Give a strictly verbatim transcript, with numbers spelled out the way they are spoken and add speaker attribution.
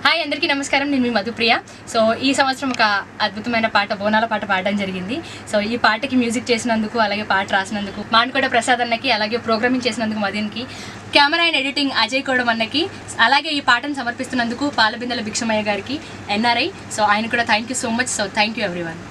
Speaker 1: Hi అందరికీ నమస్కారం, నేను మీ మధుప్రియ. సో ఈ సంవత్సరం ఒక అద్భుతమైన పాట బోనాల పాట పాడడం జరిగింది. సో ఈ పాటకి మ్యూజిక్ చేసినందుకు, అలాగే పాట రాసినందుకు మాన్కోట ప్రసాద్ అన్నకి, అలాగే ప్రోగ్రామింగ్ చేసినందుకు మదన్కి, camera and editing Ajay Kodam అన్నకి, అలాగే ఈ పాటను సమర్పిస్తున్నందుకు పాలబిందల భిక్షమయ్య గారికి, ఎన్ఆర్ఐ. సో ఆయన కూడా thank you so much. So thank you everyone.